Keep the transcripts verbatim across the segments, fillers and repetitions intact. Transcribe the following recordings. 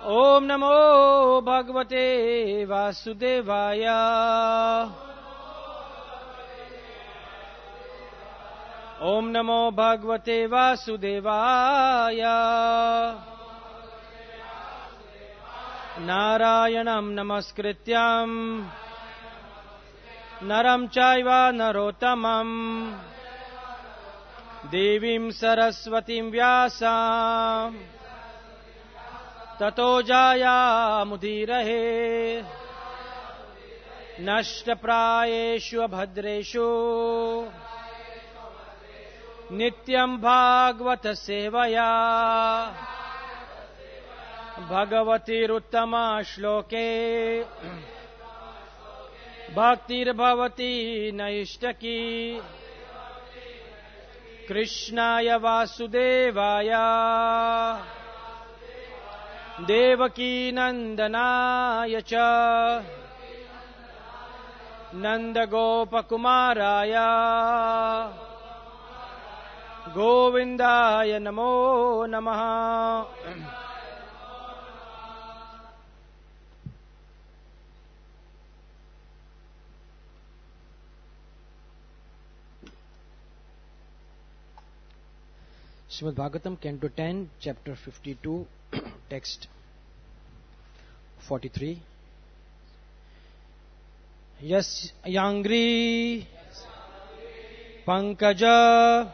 ओम नमो भगवते वासुदेवाय। ओम नमो भगवते वासुदेवाय। नारायणं नमस्कृत्यं नरं चैव नरोत्तमं देवीं सरस्वतीं व्यासं ततो जायामुदीरये। नष्टप्रायेषु अभद्रेषु नित्यं भागवत सेवया भगवतीरुत्तमा श्लोके भक्तिर्भवति नैष्टकी। कृष्णाय वासुदेवाय देवकी नंदनाय च नंदगोपकुमाराय गोविंदाय नमो नमः। Srimad Bhagavatam, Canto ten, Chapter fifty-two, Text forty-three. Yas Yangri Pankaja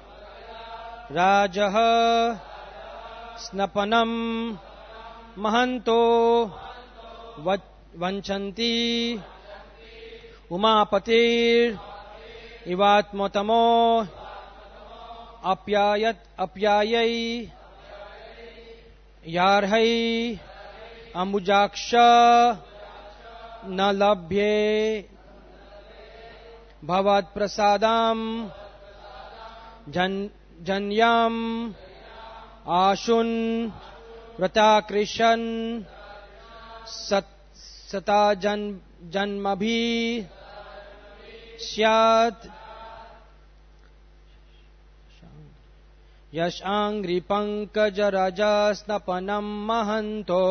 Rajah Snapanam Mahanto Vanchanti Umapatir Ivatmotamo Apyayat apyayai yarhai ambujaksha na labhye bhavat prasadam jan janyam ashun vratakrishan sat sata jan janmabhi syat यशांग्रि पंकज रजस्नपनम महंतो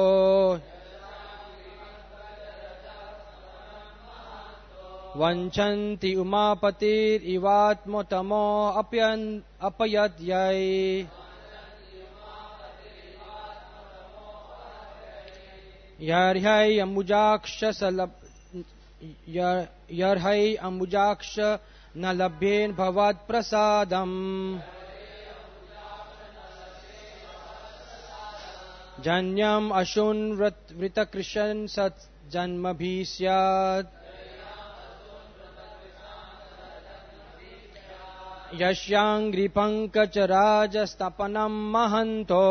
वंचन्ति उमापतिरिवात्मतमो अपयन् अपयद्यै यर्ह्यै अम्बुजाक्ष सलब यर्ह्यै अम्बुजाक्ष न लभ्येन भवत् प्रसादम् जन्यम अशुन वृतकृशन सत जन्म भी स्यात् यस्यांग्रि पंकज राजस्तपनम महंतो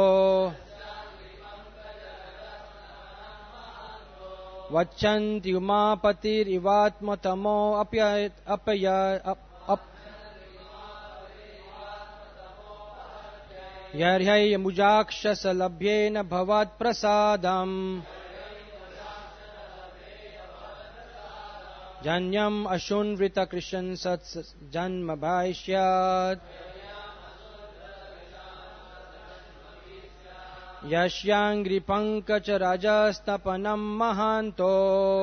वच्चन्ति उमापतिरिवात्मतमो अपय अपय यर्ह्यै अम्बुजाक्ष लभ्येन भवत् प्रसादम् जन्यम अशुन्वृत कृष्ण सत् जन्म भाष्यात् यस्यांग्रि पंकज रजस्तपनम महान्तो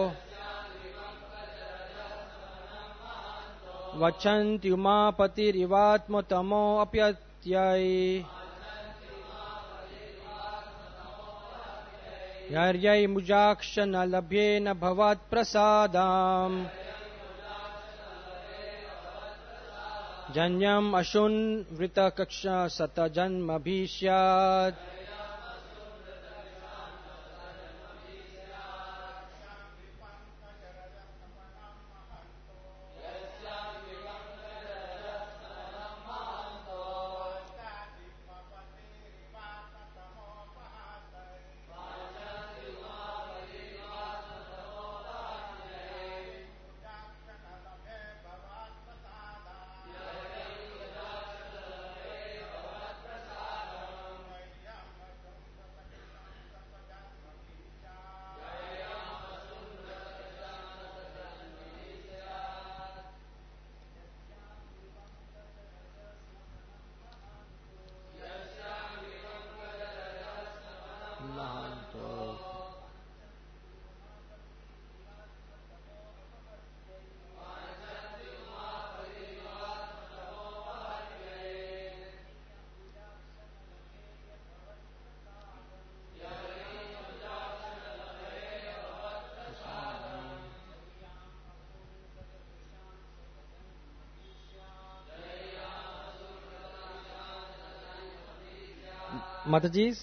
वच्चन्ति उमापतिरिवात्मतमो अपयत्यै यर्ह्यै मुजाक्ष न लभ्येन भवत् प्रसादम् जन्यम अशुन वृतकक्ष सत जन्म भी स्यात् Mataji's?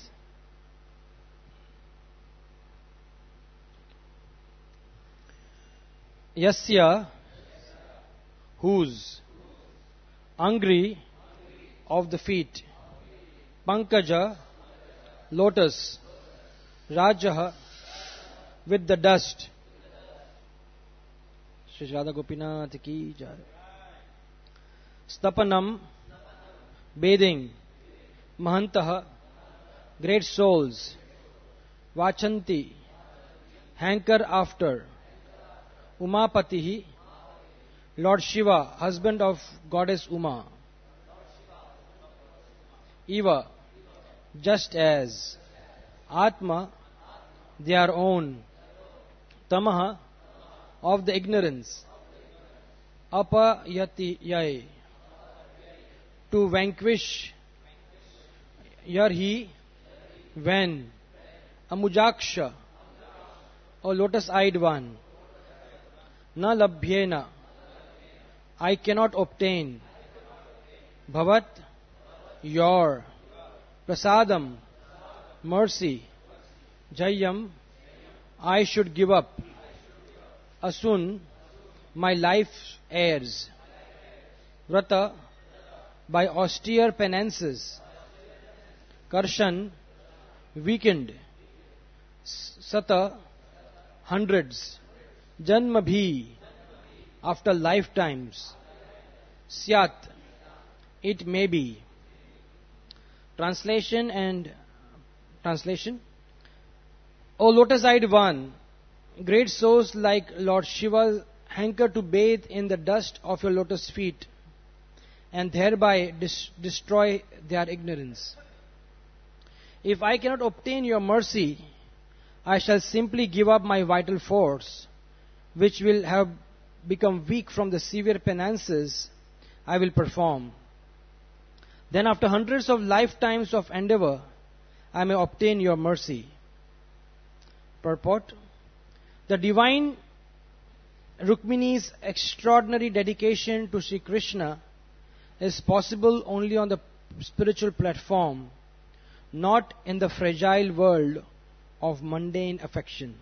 Yasya, whose, Angri, of the feet, Pankaja, lotus, Rajah, with the dust. Shri Radha Gopinath ki jai. Stapanam, bathing, Mahantah, great souls, Vachanti, hanker after, Umapatihi, Lord Shiva, husband of goddess Uma. Eva, just as, Atma, their own, Tamaha, of the ignorance, Apayati yai, to vanquish, Yarhi, when, Amujaksha, or lotus-eyed one, Na labhyena, I cannot obtain, Bhavat, your, Prasadam, mercy, Jayam, I should give up, Asun, my life's heirs, Vrata, by austere penances, Karshan, weakened, Sata, hundreds, Janmabhi, after lifetimes, Syat, it may be. Translation and translation. O lotus-eyed one, great souls like Lord Shiva hanker to bathe in the dust of your lotus feet and thereby dis- destroy their ignorance. If I cannot obtain your mercy, I shall simply give up my vital force, which will have become weak from the severe penances I will perform. Then after hundreds of lifetimes of endeavor, I may obtain your mercy. Purport. The divine Rukmini's extraordinary dedication to Sri Krishna is possible only on the spiritual platform, not in the fragile world of mundane affection.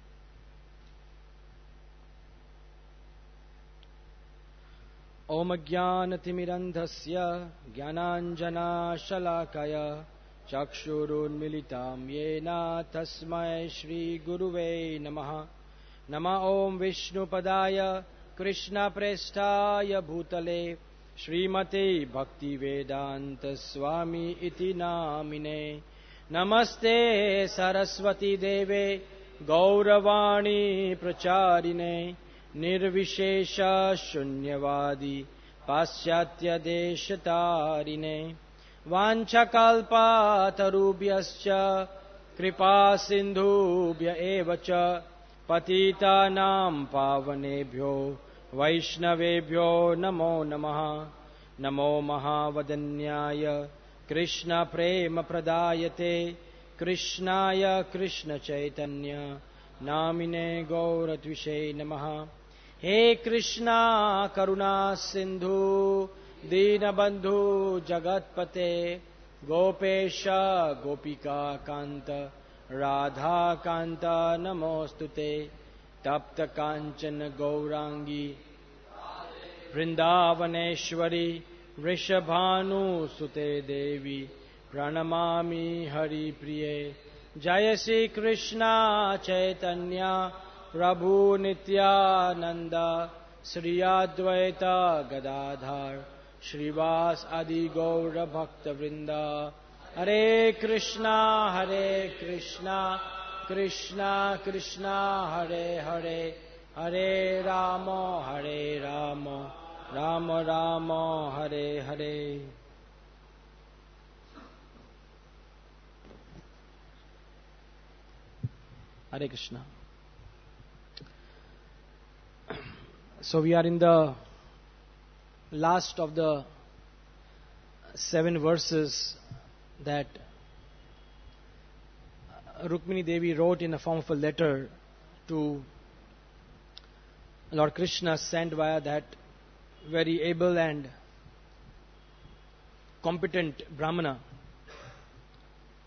Om Jnanatimirandhasya Jnananjana Shalakaya Chakshurunmilitam Yena Tasmai Shri Guruve Namaha Nama Om Vishnu Padaya Krishna Prestaya Bhutale Srimate Bhakti Vedanta Swami Iti Namine Namaste Saraswati Deve Gauravani Pracharine Nirvishesha Shunyavadi Paschatya Deshatarine Vanchakalpa Tarubhyascha Kripa Sindhubhya Evacha Patita Nam Pavanebhyo Vaishnavebhyo Namo Namaha Namo Mahavadanyaya Krishna Prema Pradayate Krishnaya Krishna Chaitanya Namine Gauratvishe Namaha He Krishna Karuna Sindhu Dinabandhu Jagatpate Gopesha Gopika Kanta Radha Kanta Namostute Tapta Kanchana Gaurangi Vrindavaneshwari Vrishabhanu Sute Devi Pranamami Hari Priye Jaya Sri Krishna Chaitanya Prabhu Nityananda Sri Advaita Gadadhar Shrivas Adi Gaura Bhakta Vrinda Hare Krishna Hare Krishna Krishna Krishna Hare Hare Hare Rama Hare Rama Rama Rama Hare Hare. Hare Krishna. So we are in the last of the seven verses that Rukmini Devi wrote in the form of a letter to Lord Krishna, sent via that very able and competent Brahmana.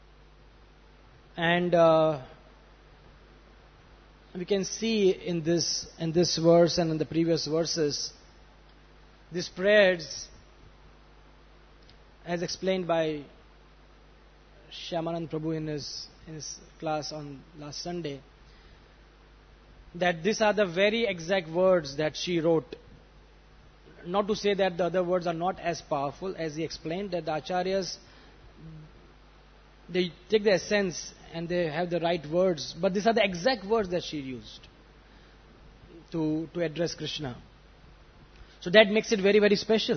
And uh, we can see in this in this verse and in the previous verses, these prayers, as explained by Shyamanand Prabhu in his, in his class on last Sunday, that these are the very exact words that she wrote. Not to say that the other words are not as powerful, as he explained, that the Acharyas, they take the essence and they have the right words, but these are the exact words that she used to, to address Krishna. So that makes it very, very special.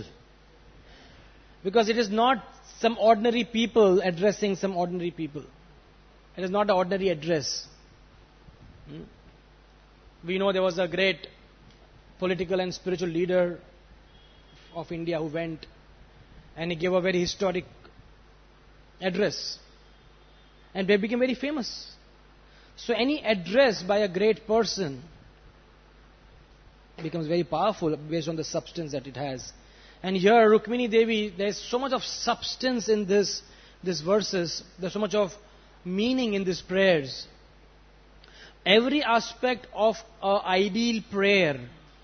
Because it is not some ordinary people addressing some ordinary people. It is not an ordinary address. Hmm? We know there was a great political and spiritual leader of India who went and he gave a very historic address. And they became very famous. So any address by a great person becomes very powerful based on the substance that it has. And here, Rukmini Devi, there is so much of substance in this, these verses. There is so much of meaning in these prayers. Every aspect of an ideal prayer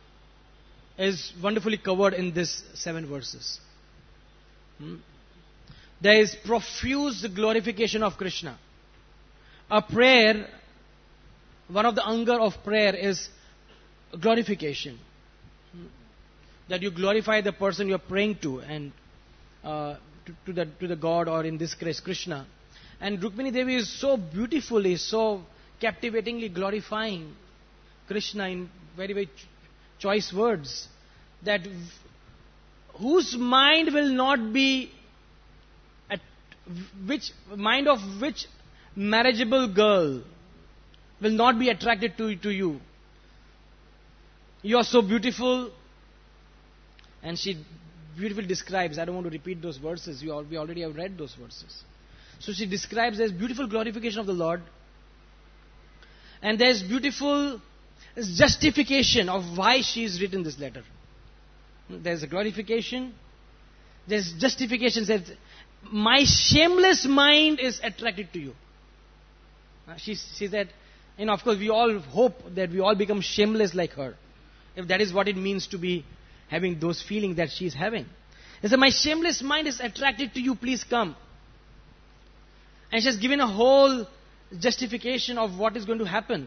is wonderfully covered in these seven verses. Hmm? There is profuse glorification of Krishna. A prayer, one of the anga of prayer is glorification. Hmm? That you glorify the person you are praying to and uh, to, to the to the God, or in this case Krishna. And Rukmini Devi is so beautifully, so captivatingly glorifying Krishna in very, very ch- choice words, that v- whose mind will not be at which mind of which marriageable girl will not be attracted to, to you. You are so beautiful. And she beautifully describes, I don't want to repeat those verses, you all, we already have read those verses. So she describes there's beautiful glorification of the Lord. And there's beautiful justification of why she's written this letter. There's a glorification. There's justification. Says, my shameless mind is attracted to you. Uh, she, she said, you know, of course we all hope that we all become shameless like her. If that is what it means to be having those feelings that she is having. He said, my shameless mind is attracted to you, please come. And she has given a whole justification of what is going to happen.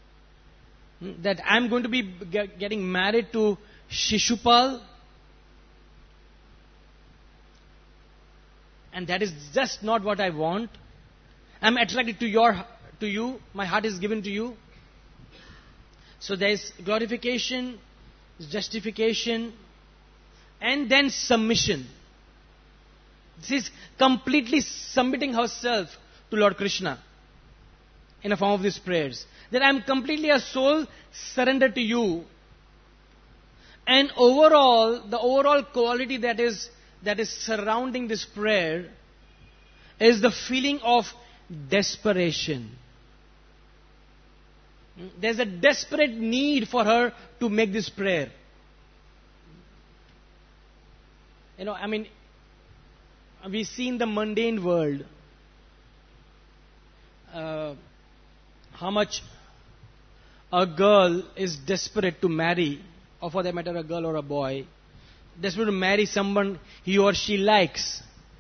That I am going to be get, getting married to Shishupal. And that is just not what I want. I am attracted to your, to you. My heart is given to you. So there is glorification, justification, and then submission. This is completely submitting herself to Lord Krishna in a form of these prayers. That I am completely a soul surrendered to you. And overall, the overall quality that is that is surrounding this prayer is the feeling of desperation. There's a desperate need for her to make this prayer. You know, I mean, we see in the mundane world uh, how much a girl is desperate to marry, or for that matter a girl or a boy, desperate to marry someone he or she likes.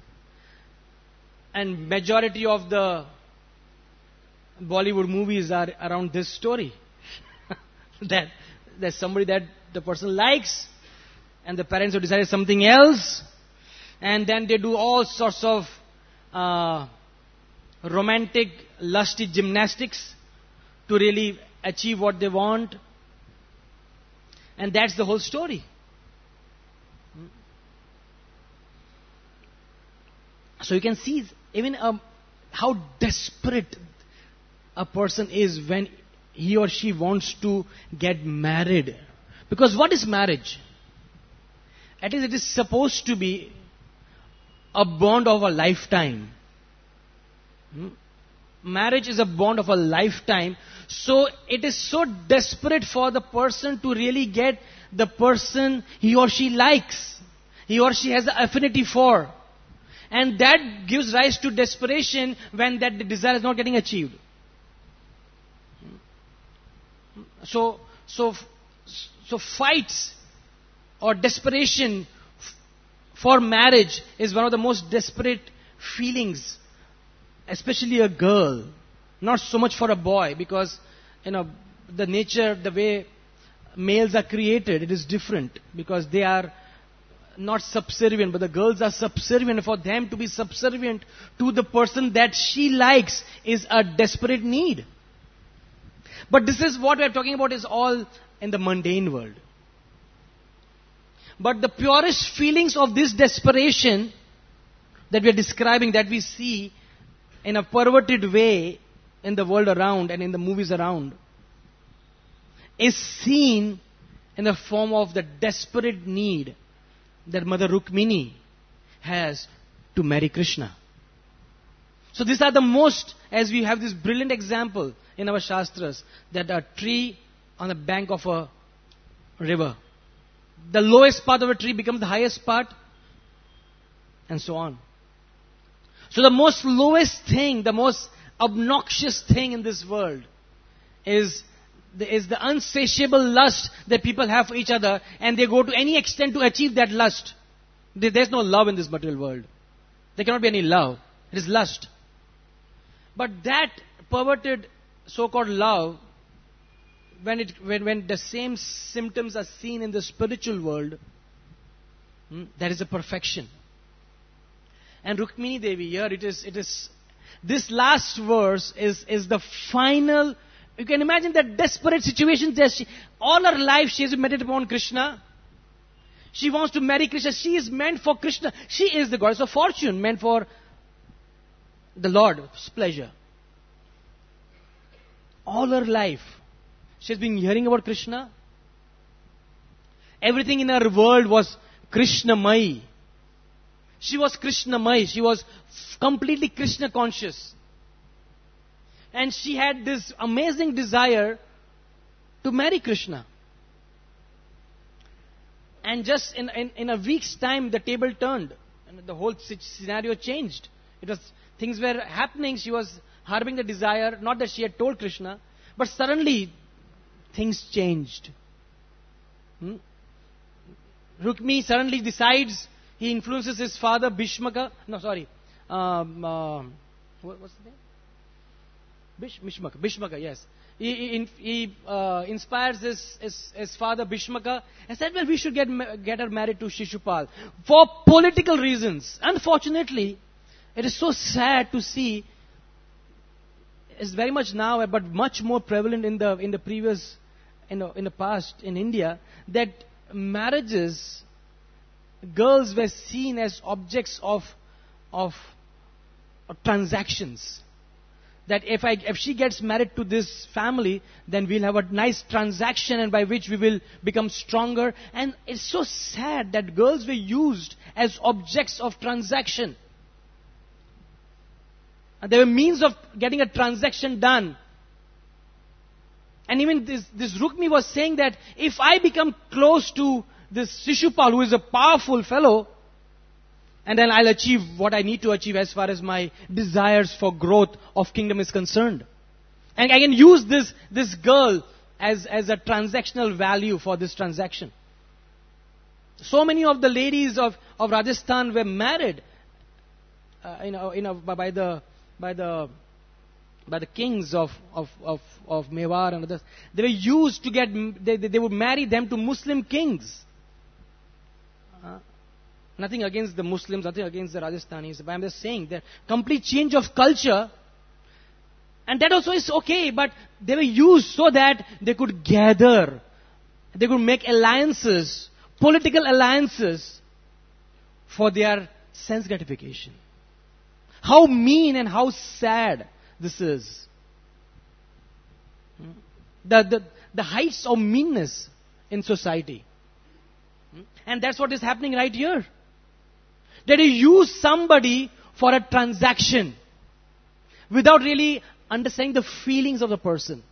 And majority of the Bollywood movies are around this story. that there's somebody that the person likes, and the parents have decided something else, and then they do all sorts of uh, romantic, lusty gymnastics to really achieve what they want. And that's the whole story. So you can see even um, how desperate a person is when he or she wants to get married. Because what is marriage? At least it is supposed to be a bond of a lifetime. Hmm? Marriage is a bond of a lifetime. So it is so desperate for the person to really get the person he or she likes, he or she has the affinity for. And that gives rise to desperation when that desire is not getting achieved. So, so, so fights or desperation f- for marriage is one of the most desperate feelings, especially a girl. Not so much for a boy, because, you know, the nature, the way males are created, it is different, because they are not subservient, but the girls are subservient. For them to be subservient to the person that she likes is a desperate need. But this is what we are talking about, is all in the mundane world. But the purest feelings of this desperation that we are describing, that we see in a perverted way in the world around and in the movies around, is seen in the form of the desperate need that Mother Rukmini has to marry Krishna. So these are the most, as we have this brilliant example in our Shastras, that a tree on the bank of a river, the lowest part of a tree becomes the highest part, and so on. So the most lowest thing, the most obnoxious thing in this world is the, is the unsatiable lust that people have for each other, and they go to any extent to achieve that lust. There- There's no love in this material world. There cannot be any love. It is lust. But that perverted so-called love, when it when, when the same symptoms are seen in the spiritual world, hmm, that is a perfection. And Rukmini Devi, here it is, it is, this last verse is, is the final. You can imagine that desperate situation that she, all her life she has meditated upon Krishna. She wants to marry Krishna. She is meant for Krishna. She is the goddess of fortune, meant for the Lord's pleasure. All her life, she has been hearing about Krishna. Everything in her world was Krishnamai. She was Krishnamai. She was f- completely Krishna conscious. And she had this amazing desire to marry Krishna. And just in, in, in a week's time, the table turned. And the whole si- scenario changed. It was, things were happening. She was harboring the desire. Not that she had told Krishna. But suddenly, things changed. Hmm? Rukmi suddenly decides, he influences his father, Bhishmaka. No, sorry. Um, uh, what, what's the name? Bish, Bhishmaka, Bhishmaka, yes. He, he, he uh, inspires his, his, his father Bhishmaka and said, well, we should get, ma- get her married to Shishupal for political reasons. Unfortunately, it is so sad to see, it's very much now, but much more prevalent in the, in the previous, in the, in the past in India, that marriages, girls were seen as objects of, of, of transactions. That if I if she gets married to this family, then we'll have a nice transaction, and by which we will become stronger. And it's so sad that girls were used as objects of transaction. And they were means of getting a transaction done. And even this, this Rukmi was saying that if I become close to this Shishupal, who is a powerful fellow, and then I'll achieve what I need to achieve as far as my desires for growth of kingdom is concerned. And I can use this, this girl as, as a transactional value for this transaction. So many of the ladies of, of Rajasthan were married uh, you know, you know, by the by the by the kings of, of, of, of Mewar and others. They were used to get, they, they would marry them to Muslim kings. Uh, Nothing against the Muslims, nothing against the Rajasthanis. But I'm just saying that complete change of culture, and that also is okay, but they were used so that they could gather, they could make alliances, political alliances for their sense gratification. How mean and how sad this is. The, the, the heights of meanness in society. And that's what is happening right here. That you use somebody for a transaction without really understanding the feelings of the person.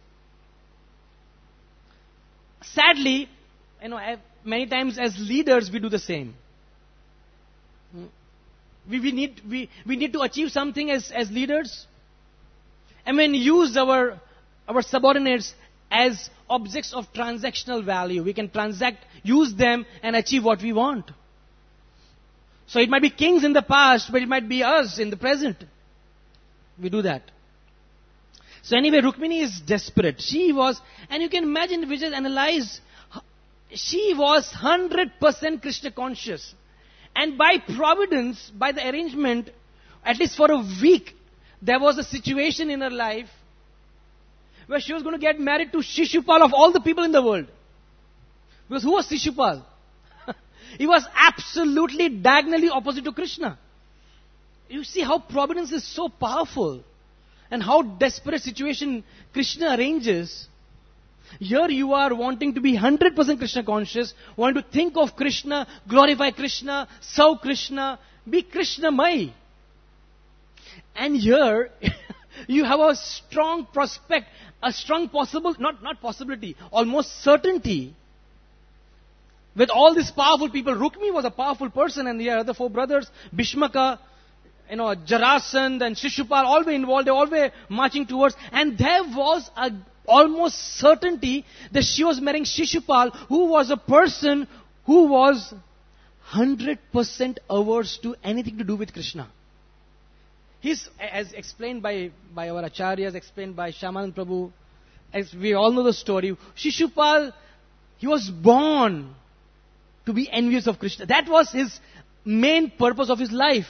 Sadly, you know, many times as leaders we do the same. We, we, need, we, we need to achieve something as, as leaders. I mean, use our, our subordinates as objects of transactional value. We can transact, use them and achieve what we want. So it might be kings in the past, but it might be us in the present. We do that. So anyway, Rukmini is desperate. She was, and you can imagine, if we just analyze, she was one hundred percent Krishna conscious. And by providence, by the arrangement, at least for a week, there was a situation in her life where she was going to get married to Shishupal of all the people in the world. Because who was Shishupal? He was absolutely diagonally opposite to Krishna. You see how providence is so powerful and how desperate situation Krishna arranges. Here you are wanting to be one hundred percent Krishna conscious, wanting to think of Krishna, glorify Krishna, serve Krishna, be Krishnamai. And here you have a strong prospect, a strong possible, not, not possibility, almost certainty. With all these powerful people, Rukmi was a powerful person, and the other four brothers, Bhishmaka, you know, Jarasandh and Shishupal, all were involved, they all were marching towards, and there was a almost certainty that she was marrying Shishupal, who was a person who was one hundred percent averse to anything to do with Krishna. He's, as explained by, by our acharyas, explained by Shyamanand Prabhu, as we all know the story, Shishupal, he was born to be envious of Krishna. That was his main purpose of his life.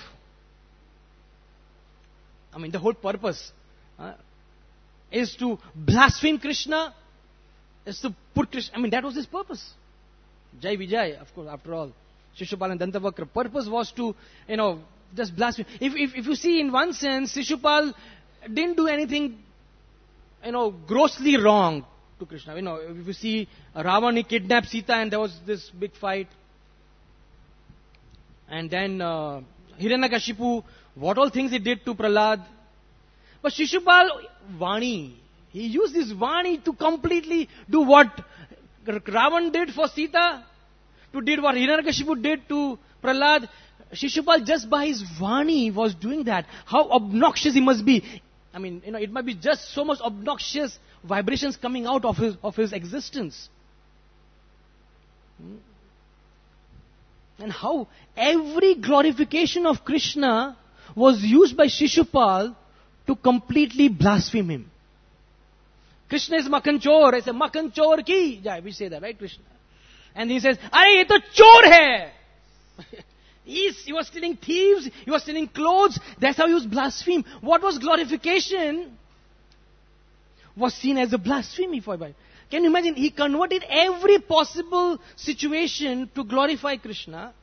I mean, the whole purpose uh, is to blaspheme Krishna, is to put Krishna, I mean, that was his purpose. Jai Vijay, of course, after all. Shishupal and Dantavakra. Purpose was to, you know, just blaspheme. If, if, if you see, in one sense, Shishupal didn't do anything, you know, grossly wrong to Krishna. You know, if you see Ravana, he kidnapped Sita and there was this big fight. And then uh, Hiranyakashipu, what all things he did to Prahlad. But Shishupal, Vani, he used this Vani to completely do what Ravan did for Sita, to did what Hiranyakashipu did to Prahlad. Shishupal, just by his Vani, was doing that. How obnoxious he must be. I mean, you know, it might be just so much obnoxious vibrations coming out of his, of his existence. Hmm? And how every glorification of Krishna was used by Shishupal to completely blaspheme him. Krishna is Makhanchor. I say, Makhanchor ki jai. We say that, right, Krishna? And he says, Are, ye to chor hai. He's, he was stealing thieves, he was stealing clothes. That's how he was blasphemed. What was glorification was seen as a blasphemy for him. Can you imagine? He converted every possible situation to glorify Krishna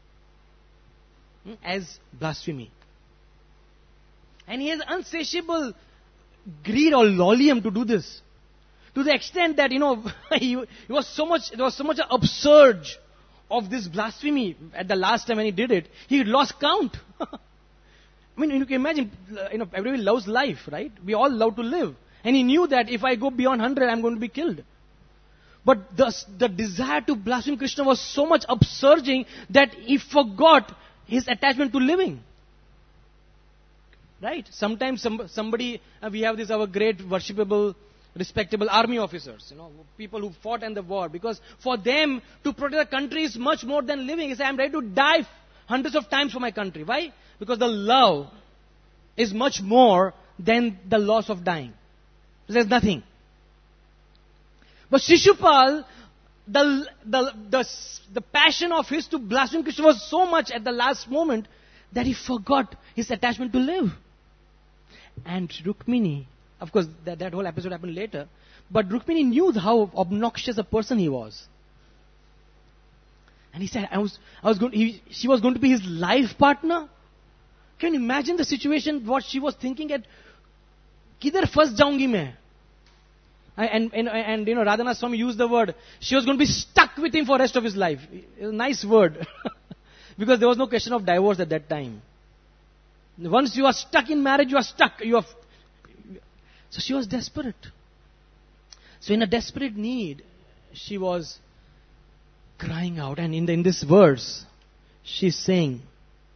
as blasphemy. And he has insatiable greed or lolium to do this. To the extent that, you know, he, he was so much, there was so much an upsurge of this blasphemy at the last time when he did it. He lost count. I mean, you can imagine, you know, everybody loves life, right? We all love to live. And he knew that if I go beyond one hundred, I'm going to be killed. But the, the desire to blaspheme Krishna was so much upsurging that he forgot his attachment to living. Right? Sometimes some, somebody, uh, we have this, our great worshipable, respectable army officers, you know, people who fought in the war. Because for them, to protect the country is much more than living. He said, I'm ready to die hundreds of times for my country. Why? Because the love is much more than the loss of dying. There's nothing. But Shishupal, the, the, the, the passion of his to blaspheme Krishna was so much at the last moment that he forgot his attachment to live. And Rukmini, of course, that, that whole episode happened later, but Rukmini knew how obnoxious a person he was. And he said, I was, I was going, he, she was going to be his life partner. Can you imagine the situation, what she was thinking at, kidhar fas jaungi main? And, and, and, you know, Radhanath Swami used the word, she was going to be stuck with him for the rest of his life. A nice word. Because there was no question of divorce at that time. Once you are stuck in marriage, you are stuck. You are. So she was desperate. So in a desperate need, she was crying out. And in, the, in this verse, she's saying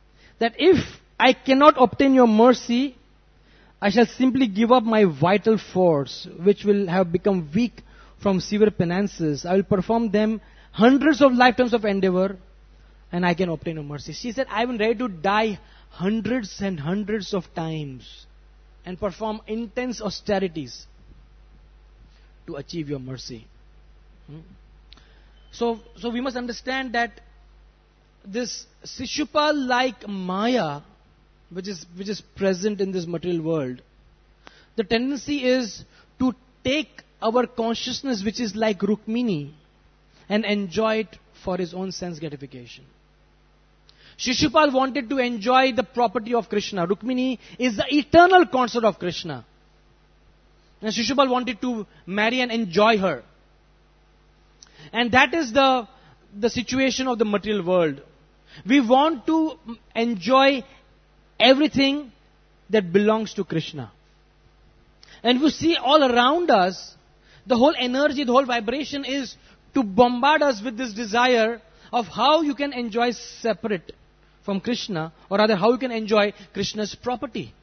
that if I cannot obtain your mercy, I shall simply give up my vital force, which will have become weak from severe penances. I will perform them hundreds of lifetimes of endeavor, and I can obtain your mercy. She said, I am ready to die hundreds and hundreds of times and perform intense austerities to achieve your mercy. Hmm? So, so we must understand that this Shishupal-like Maya, which is which is present in this material world, the tendency is to take our consciousness, which is like Rukmini, and enjoy it for his own sense gratification. Shishupal wanted to enjoy the property of Krishna. Rukmini is the eternal consort of Krishna. And Shishupal wanted to marry and enjoy her. And that is the, the situation of the material world. We want to enjoy everything that belongs to Krishna. And you see all around us, the whole energy, the whole vibration is to bombard us with this desire of how you can enjoy separate from Krishna, or rather how you can enjoy Krishna's property.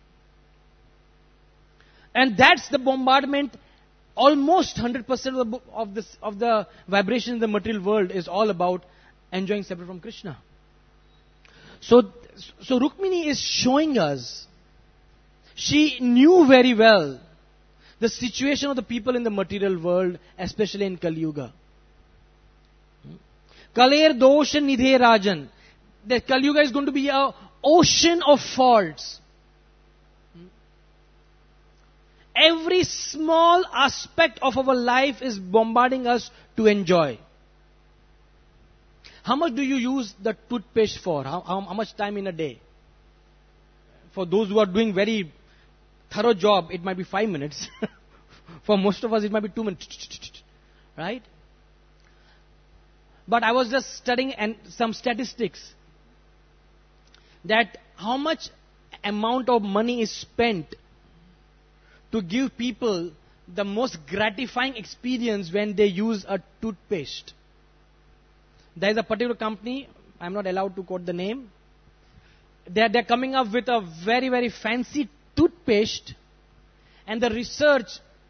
And that's the bombardment. Almost one hundred percent of the, of, this, of the vibration in the material world is all about enjoying separate from Krishna. So, so Rukmini is showing us, she knew very well the situation of the people in the material world, especially in Kali Yuga. Kaler dosha nidhe rajan. The Kali Yuga is going to be an ocean of faults. Every small aspect of our life is bombarding us to enjoy. How much do you use the toothpaste for? How, how, how much time in a day? For those who are doing very thorough job, it might be five minutes. For most of us, it might be two minutes. Right? But I was just studying and some statistics that how much amount of money is spent to give people the most gratifying experience when they use a toothpaste. There is a particular company, I'm not allowed to quote the name. They're, they're coming up with a very, very fancy toothpaste, and the research,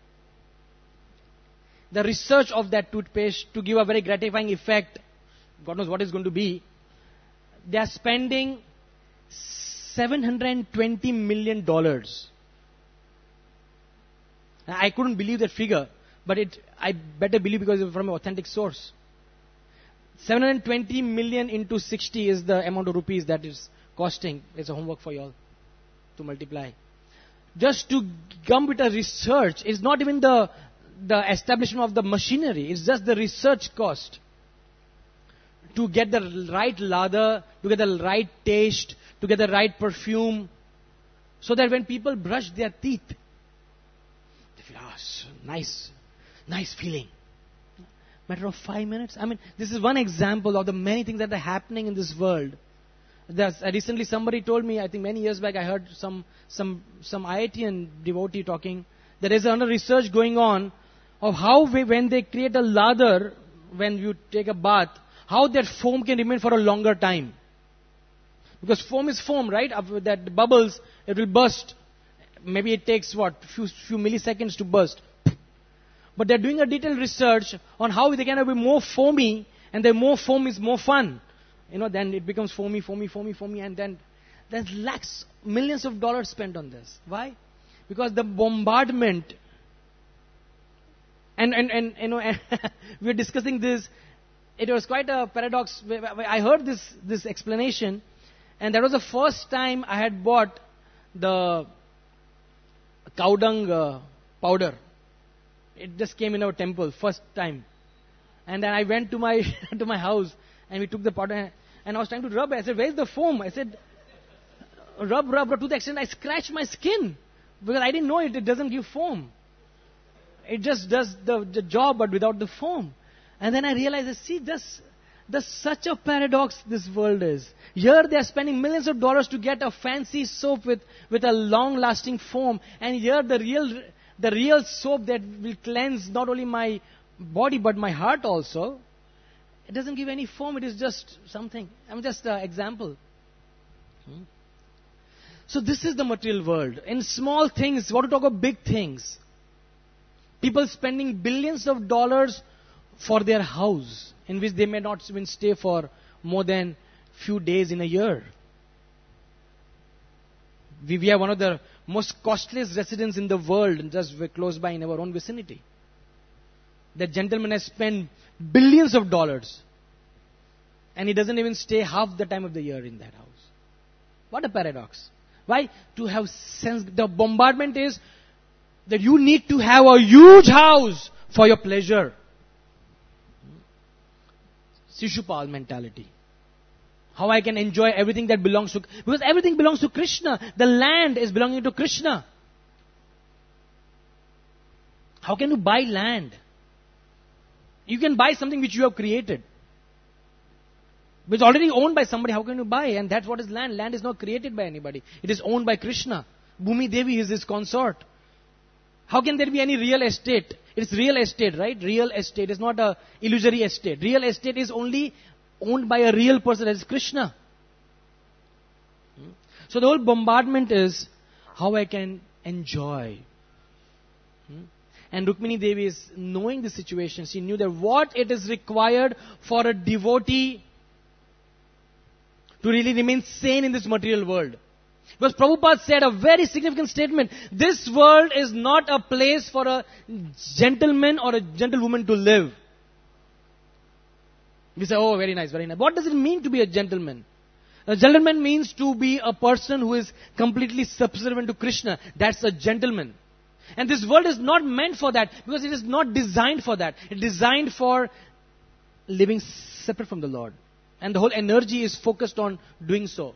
the research of that toothpaste to give a very gratifying effect, God knows what it's going to be, they are spending seven hundred twenty million dollars. I couldn't believe that figure, but it I better believe because it's from an authentic source. seven hundred twenty million into sixty is the amount of rupees that is costing. It's a homework for you all to multiply. Just to come with a research, it's not even the, the establishment of the machinery, it's just the research cost. To get the right lather, to get the right taste, to get the right perfume, so that when people brush their teeth, ah, nice, nice feeling. Matter of five minutes. I mean, this is one example of the many things that are happening in this world. There's, uh, recently, somebody told me. I think many years back, I heard some some some I I T N devotee talking. There is another research going on of how we, when they create a lather, when you take a bath, how that foam can remain for a longer time. Because foam is foam, right? After that bubbles, it will burst. Maybe it takes what, few, few milliseconds to burst. But they're doing a detailed research on how they can be more foamy, and the more foam is more fun. You know, then it becomes foamy, foamy, foamy, foamy, and then there's lakhs, millions of dollars spent on this. Why? Because the bombardment, and, and, and you know, we were discussing this, it was quite a paradox. I heard this, this explanation, and that was the first time I had bought the cow dung uh, powder. It just came in our temple, first time. And then I went to my to my house, and we took the powder, and I was trying to rub it. I said, where's the foam? I said, rub, rub, rub, to the extent I scratched my skin. Because I didn't know it, it doesn't give foam. It just does the, the job, but without the foam. And then I realized, see, this, this such a paradox this world is. Here they are spending millions of dollars to get a fancy soap with, with a long-lasting foam. And here the real, the real soap that will cleanse not only my body but my heart also, it doesn't give any foam, it is just something. I mean, just an example. Hmm? So this is the material world. In small things, what to talk about big things? People spending billions of dollars for their house, in which they may not even stay for more than few days in a year. We, we have one of the most costliest residents in the world, just close by in our own vicinity. That gentleman has spent billions of dollars, and he doesn't even stay half the time of the year in that house. What a paradox. Why? To have sense, the bombardment is that you need to have a huge house for your pleasure. Shishupal mentality. How I can enjoy everything that belongs to, because everything belongs to Krishna. The land is belonging to Krishna. How can you buy land? You can buy something which you have created. It's already owned by somebody. How can you buy? And that's what is land. Land is not created by anybody. It is owned by Krishna. Bhumi Devi is his consort. How can there be any real estate? It's real estate, right? Real estate is not a illusory estate. Real estate is only owned by a real person, that is Krishna. So the whole bombardment is how I can enjoy. And Rukmini Devi is knowing the situation. She knew that what it is required for a devotee to really remain sane in this material world. Because Prabhupada said a very significant statement. This world is not a place for a gentleman or a gentlewoman to live. We say, oh, very nice, very nice. What does it mean to be a gentleman? A gentleman means to be a person who is completely subservient to Krishna. That's a gentleman. And this world is not meant for that, because it is not designed for that. It is designed for living separate from the Lord. And the whole energy is focused on doing so.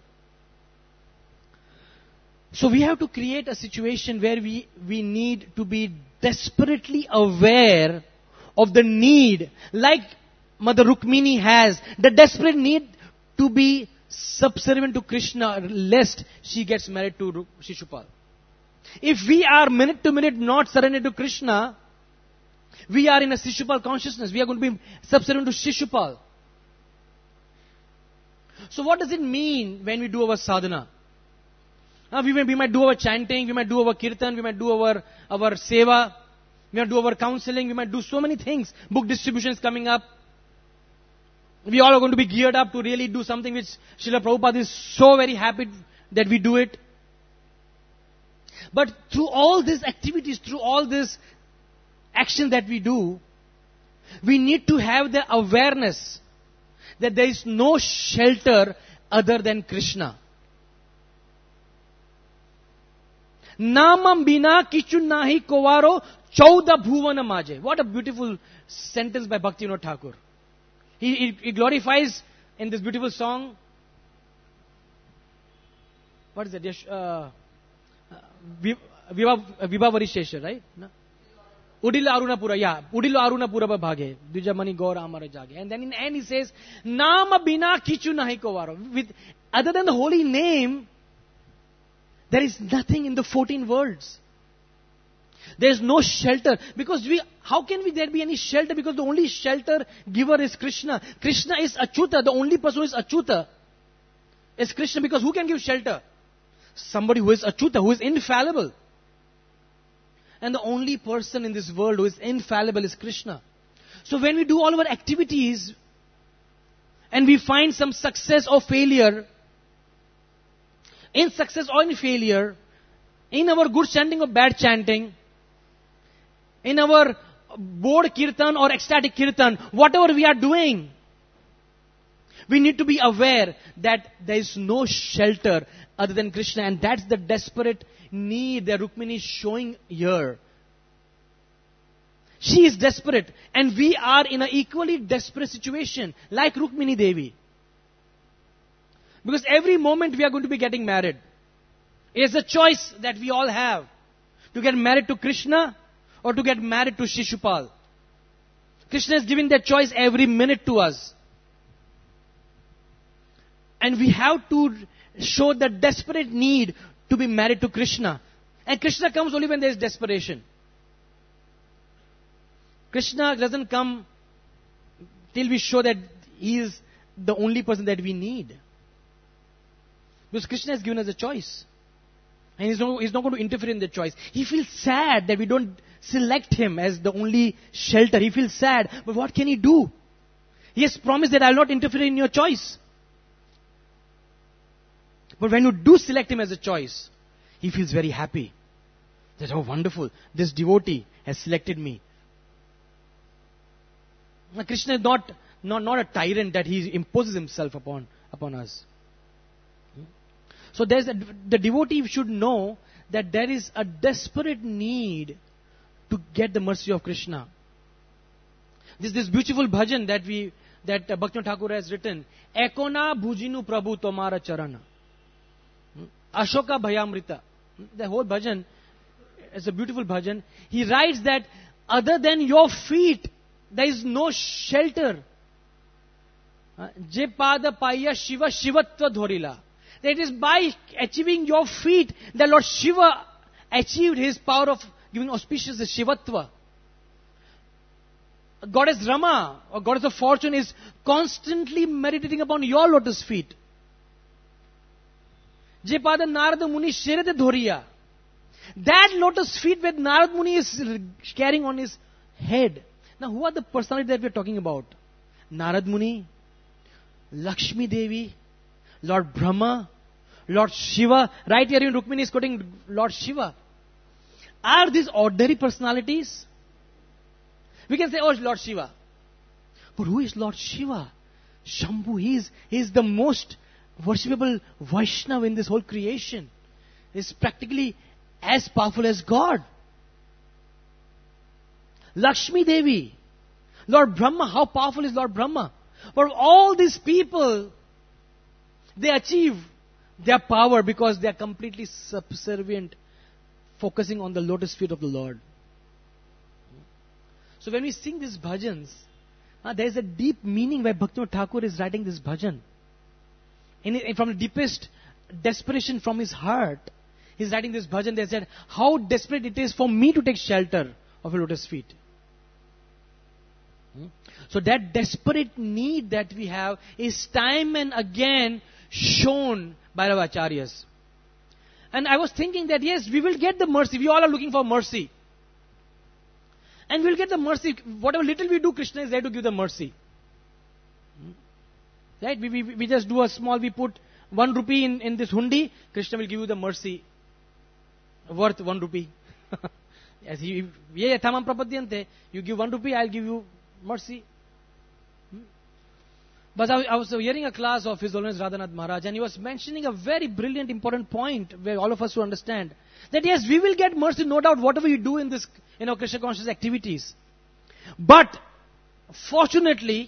So we have to create a situation where we, we need to be desperately aware of the need, like Mother Rukmini has, the desperate need to be subservient to Krishna, lest she gets married to Shishupal. If we are minute to minute not surrendered to Krishna, we are in a Shishupal consciousness. We are going to be subservient to Shishupal. So what does it mean when we do our sadhana? Uh, we, may, we might do our chanting, we might do our kirtan, we might do our, our seva, we might do our counseling, we might do so many things. Book distribution is coming up. We all are going to be geared up to really do something which Srila Prabhupada is so very happy that we do it. But through all these activities, through all this action that we do, we need to have the awareness that there is no shelter other than Krishna. Namam bina kichu nahi kovaro chauda bhuvana maje. What a beautiful sentence by Bhaktivinoda Thakur. He, he, he glorifies in this beautiful song. What is it? Yes, uh, Viva Varishesha, right? No? Udila Arunapura, yeah. Udila Arunapura bhage. Dujamani Gaur Amara Jage. And then in the end he says, Nama bina kichu nahi kovaro. With, other than the holy name, there is nothing in the fourteen worlds. There is no shelter. Because we, how can we there be any shelter? Because the only shelter giver is Krishna. Krishna is Achyuta. The only person who is Achyuta is Krishna. Because who can give shelter? Somebody who is Achyuta, who is infallible. And the only person in this world who is infallible is Krishna. So when we do all our activities and we find some success or failure, in success or in failure, in our good chanting or bad chanting, in our bored kirtan or ecstatic kirtan, whatever we are doing, we need to be aware that there is no shelter other than Krishna. And that's the desperate need that Rukmini is showing here. She is desperate. And we are in an equally desperate situation, like Rukmini Devi. Because every moment we are going to be getting married. It is a choice that we all have. To get married to Krishna or to get married to Shishupal. Krishna is giving that choice every minute to us. And we have to show the desperate need to be married to Krishna. And Krishna comes only when there is desperation. Krishna doesn't come till we show that He is the only person that we need. Because Krishna has given us a choice. And he's not, he's not going to interfere in the choice. He feels sad that we don't select him as the only shelter. He feels sad. But what can he do? He has promised that I'll not interfere in your choice. But when you do select him as a choice, he feels very happy. That, oh, wonderful. This devotee has selected me. Now, Krishna is not, not, not a tyrant that he imposes himself upon, upon us. So there's a, the devotee should know that there is a desperate need to get the mercy of Krishna. This this beautiful bhajan that we that uh, Bhaktivinoda Thakur has written, Ekona bhujinu prabhu tomara charana. Ashoka bhayamrita. The whole bhajan is a beautiful bhajan. He writes that other than your feet, there is no shelter. Je pada paya shiva shivatva dhorila. That it is by achieving your feet that Lord Shiva achieved his power of giving auspicious Shivatva. Goddess Rama, or goddess of fortune, is constantly meditating upon your lotus feet. Jepada Narada Muni Shirade Dhoriya. That lotus feet that Narada Muni is carrying on his head. Now, who are the personalities that we are talking about? Narada Muni, Lakshmi Devi, Lord Brahma, Lord Shiva. Right here in Rukmini is quoting Lord Shiva. Are these ordinary personalities? We can say, oh, Lord Shiva. But who is Lord Shiva? Shambhu. He is, he is the most worshipable Vaishnava in this whole creation. He is practically as powerful as God. Lakshmi Devi. Lord Brahma. How powerful is Lord Brahma? But all these people, they achieve their power because they are completely subservient, focusing on the lotus feet of the Lord. So when we sing these bhajans, uh, there is a deep meaning why Bhaktivinoda Thakur is writing this bhajan. In, in, from the deepest desperation from his heart, he's writing this bhajan. They said, how desperate it is for me to take shelter of your lotus feet. Hmm? So that desperate need that we have is time and again shown by our acharyas. And I was thinking that yes, we will get the mercy. We all are looking for mercy. And we'll get the mercy. Whatever little we do, Krishna is there to give the mercy. Right? We, we, we just do a small, we put one rupee in, in this hundi, Krishna will give you the mercy. Worth one rupee. As he, ye yathamam prapadyante, you give one rupee, I'll give you mercy. But I, I was hearing a class of His Holiness Radhanath Maharaj, and he was mentioning a very brilliant, important point where all of us should understand that yes, we will get mercy, no doubt, whatever we do in this, you know, Krishna conscious activities. But fortunately,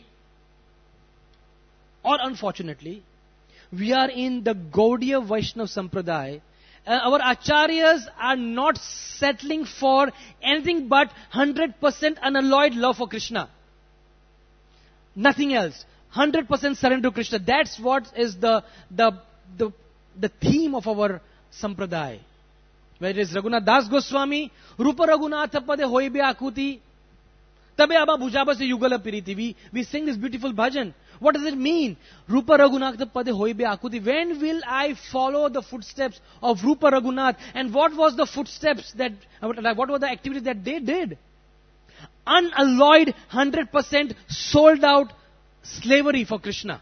or unfortunately, we are in the Gaudiya Vaishnava Sampradaya. Uh, our acharyas are not settling for anything but one hundred percent unalloyed love for Krishna. Nothing else. one hundred percent surrender to Krishna. That's what is the, the, the, the theme of our Sampradaya. Whether it is Raghunath Das Goswami, Rupa Raghunatha Pade Hoibe Akuti, Tabe Aba Bhujaba Se Yugala Piriti. We, we sing this beautiful bhajan. What does it mean? Rupa Raghunatha Pade Hoibe Akuti. When will I follow the footsteps of Rupa Raghunath? And what was the footsteps that, what were the activities that they did? Unalloyed, one hundred percent sold out slavery for Krishna.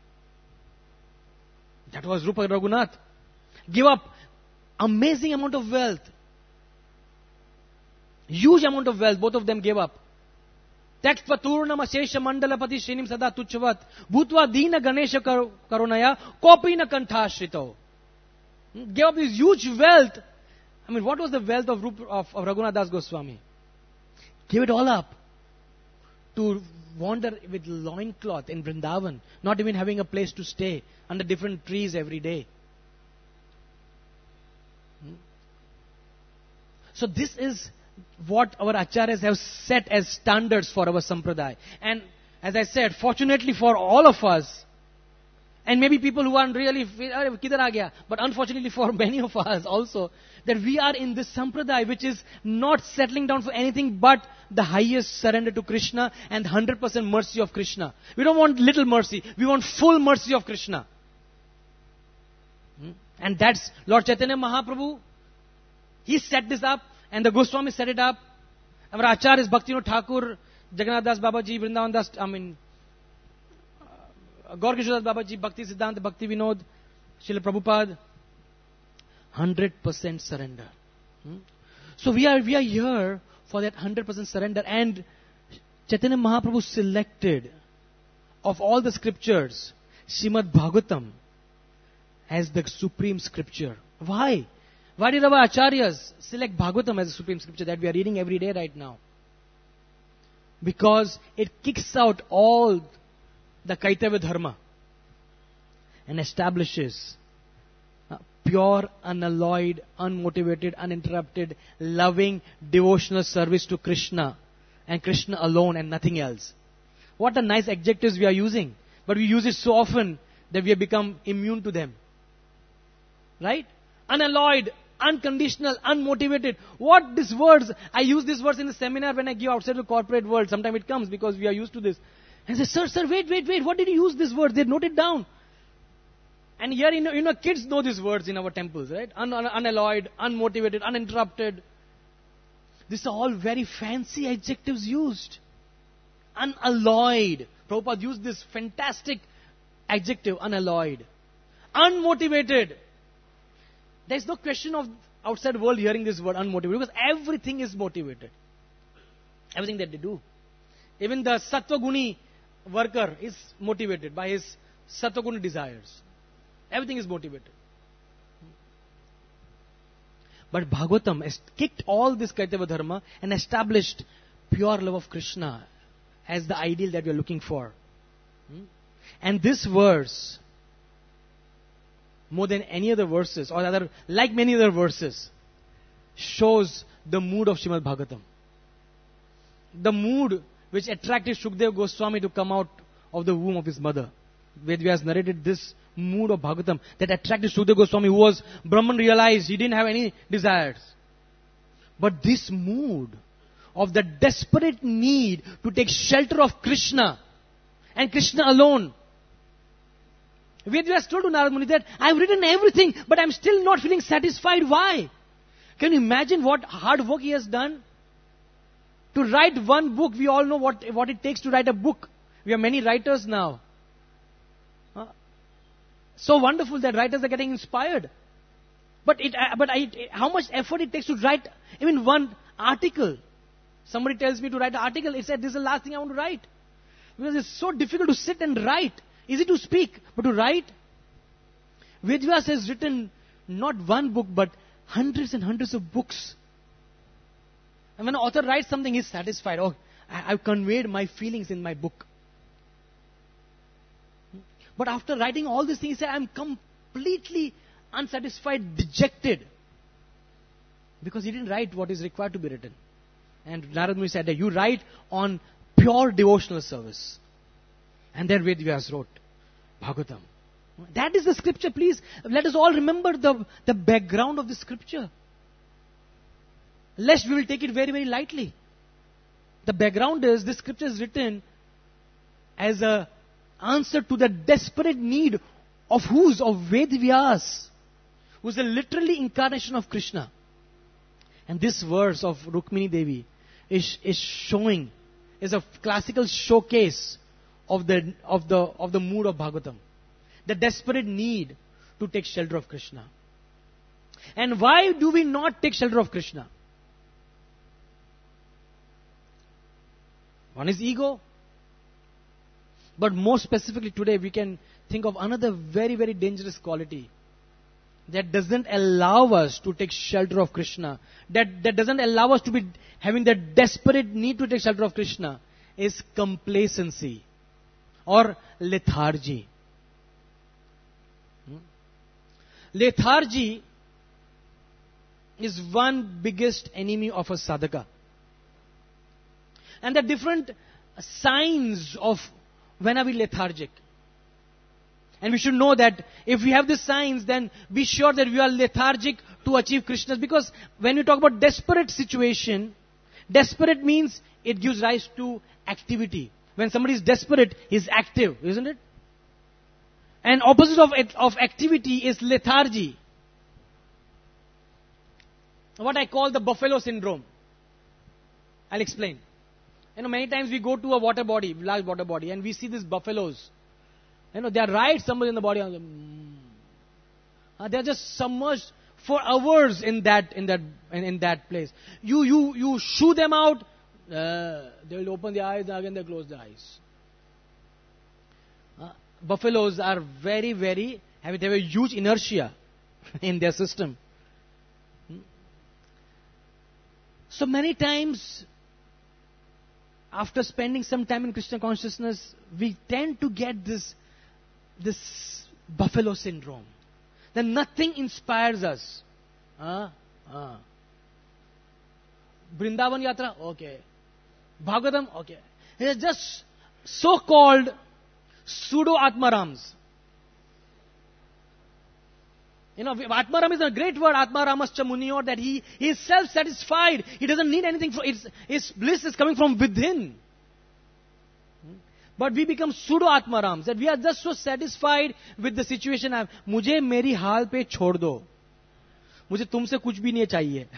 That was Rupa Raghunath. Give up amazing amount of wealth. Huge amount of wealth, both of them gave up. Taktva turnam ashesha mandalapati shrinim sada tuchvat bhutva dina ganesha karunaya kopina kanthashrito. Gave up this huge wealth. I mean, what was the wealth of, Rupa, of, of Raghunath Das Goswami? Gave it all up to wander with loincloth in Vrindavan, not even having a place to stay under different trees every day. So this is what our acharyas have set as standards for our sampradaya. And as I said, fortunately for all of us, and maybe people who aren't really, kidhar aa gaya, but unfortunately for many of us also, that we are in this sampradaya which is not settling down for anything but the highest surrender to Krishna and one hundred percent mercy of Krishna. We don't want little mercy, we want full mercy of Krishna. And that's Lord Chaitanya Mahaprabhu He set this up, and the Goswami set it up. Our Acharyas, Bhaktivinoda Thakur, Jagannath Das Babaji, Vrindavan Das, I mean, uh, Gaur Kishore Das Babaji, Bhakti Siddhanta, Bhakti Vinod, Srila Prabhupada. one hundred percent surrender. Hmm? So we are, we are here for that one hundred percent surrender. And Chaitanya Mahaprabhu selected, of all the scriptures, Srimad Bhagavatam as the supreme scripture. Why? Why did our Acharyas select Bhagavatam as the supreme scripture that we are reading every day right now? Because it kicks out all the Kaitavya Dharma and establishes uh, pure, unalloyed, unmotivated, uninterrupted, loving, devotional service to Krishna and Krishna alone and nothing else. What a nice adjectives we are using. But we use it so often that we have become immune to them. Right? Unalloyed, unconditional, unmotivated. What these words? I use these words in the seminar when I give outside the corporate world. Sometimes it comes because we are used to this. And I say, sir, sir, wait, wait, wait. What did you use these words? They note it down. And here, you know, you know, kids know these words in our temples, right? Un- un- unalloyed, unmotivated, uninterrupted. These are all very fancy adjectives used. Unalloyed. Prabhupada used this fantastic adjective, unalloyed. Unmotivated. There is no question of outside world hearing this word unmotivated, because everything is motivated. Everything that they do. Even the Sattva-guni worker is motivated by his Sattva-guni desires. Everything is motivated. But Bhagavatam has kicked all this Kaitavya Dharma and established pure love of Krishna as the ideal that we are looking for. And this verse, more than any other verses, or rather, like many other verses, shows the mood of Srimad Bhagavatam. The mood which attracted Shukdev Goswami to come out of the womb of his mother. Vedvya has narrated this mood of Bhagavatam that attracted Shukdev Goswami, who was Brahman realized, he didn't have any desires. But this mood of the desperate need to take shelter of Krishna and Krishna alone. Vedvya has told to Narad Muni that I have written everything, but I am still not feeling satisfied. Why? Can you imagine what hard work he has done? To write one book, we all know what, what it takes to write a book. We have many writers now. Huh? So wonderful that writers are getting inspired. But it, uh, but I, how much effort it takes to write even one article. Somebody tells me to write an article, it said, this is the last thing I want to write. Because it's so difficult to sit and write. Easy to speak, but to write. Vedvyas has written not one book, but hundreds and hundreds of books. And when an author writes something, he's satisfied. Oh, I, I've conveyed my feelings in my book. But after writing all these things, he said, I'm completely unsatisfied, dejected. Because he didn't write what is required to be written. And Narad Muni said that you write on pure devotional service. And then Vedvyas wrote Bhagavatam. That is the scripture, please. Let us all remember the, the background of the scripture. Lest we will take it very, very lightly. The background is this scripture is written as an answer to the desperate need of whose? Of Vedvyas, who is a literally incarnation of Krishna. And this verse of Rukmini Devi is, is showing, is a classical showcase of the of the of the mood of Bhagavatam. The desperate need to take shelter of Krishna. And why do we not take shelter of Krishna? One is ego. But more specifically today we can think of another very, very dangerous quality that doesn't allow us to take shelter of Krishna. That, that doesn't allow us to be having that desperate need to take shelter of Krishna is complacency. Or lethargy. Hmm? Lethargy is one biggest enemy of a sadhaka. And the different signs of when are we lethargic. And we should know that if we have these signs, then be sure that we are lethargic to achieve Krishna. Because when we talk about desperate situation, desperate means it gives rise to activity. When somebody is desperate, he is active, isn't it? And opposite of, of activity is lethargy. what I call the buffalo syndrome. I'll explain. You know, many times we go to a water body, large water body, and we see these buffaloes. You know, they are right somewhere in the body. Uh, they are just submerged for hours in that in that in, in that place. You you you shoo them out, uh, they will open their eyes, and again they close their eyes. Uh, buffaloes are very very have they have a huge inertia in their system. Hmm. So many times, after spending some time in Krishna consciousness, we tend to get this this buffalo syndrome. Then nothing inspires us. Uh, uh. Vrindavan Yatra, okay. Bhagavatam, okay. It is just so-called pseudo-Atmarams. You know, Atmaram is a great word, Atmaramascha Muniyor, that he, he is self-satisfied. He doesn't need anything. For, it's, his bliss is coming from within. But we become pseudo-Atmarams, that we are just so satisfied with the situation. मुझे मेरी हाल पे छोड़ दो. मुझे तुमसे कुछ भी नहीं चाहिए.